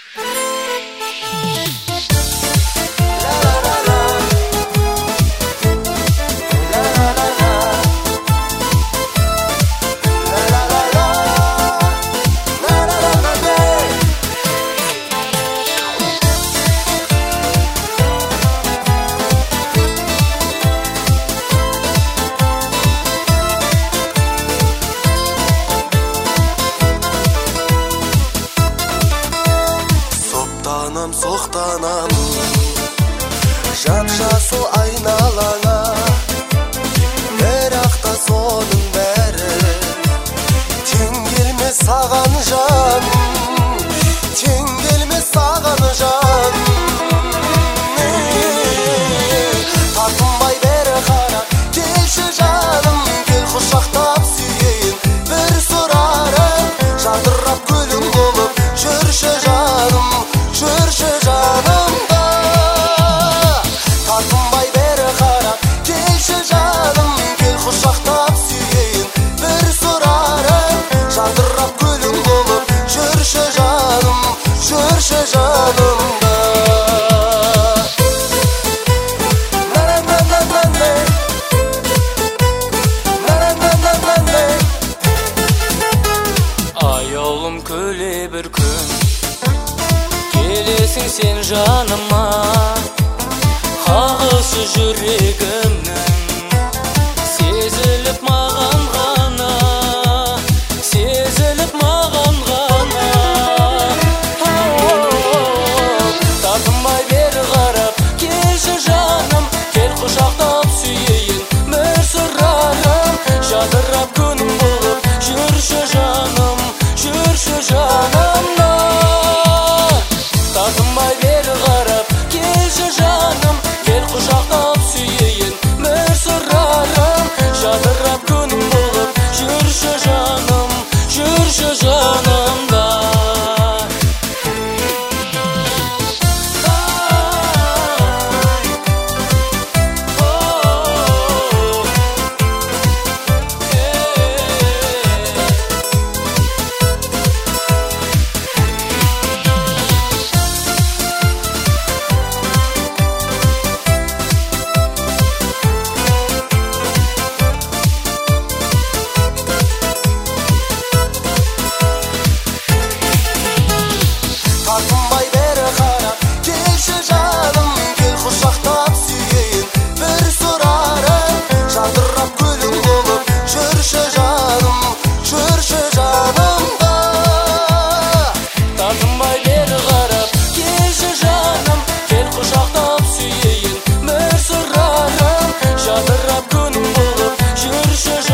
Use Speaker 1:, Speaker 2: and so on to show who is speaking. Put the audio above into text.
Speaker 1: Соқтанам жап-жасыл айналаңа, бірақ та соның бәрі тең келмес саған жан, тең келмес саған жан. Тартынбай бері қара, келші жаным, кел құшақтап сүйейін, бір сұрарым, жадырап гүлің болып жүрші жаным, жүрші жанымда. Тартынбай бері қара, келші жаным, кел құшақтап сүйейін, бір сұрарым, жадырап гүлің болып жүрші жаным, жүрші жанымда.
Speaker 2: Айолым күле бір күн келесің сен жаныма, қағысы жүрегімнің сезіліп маған ғана, сезіліп маған ғана. Тартынбай бері қарап келші жаным, кел құшақтап сүйейін, бір сұрарым, жадырап күнім болып жүрші жаным, жүрші жанымда. Тартынбай бері қарап келші жаным, кел құшақтап сүйейін, бір сұрарым, жадырап күнім болып жүрші жаным, жүрші жанымда.
Speaker 1: Тартынбай бері қара, келші жаным, кел құшақтап сүйейін, бір сұрарым, жадырап гүлің болып жүрші жаным, жүрші жанымда.
Speaker 2: Тартынбай бері қарап келші жаным, кел құшақтап сүйейін, бір сұрарым, жадырап күнім болып жүрші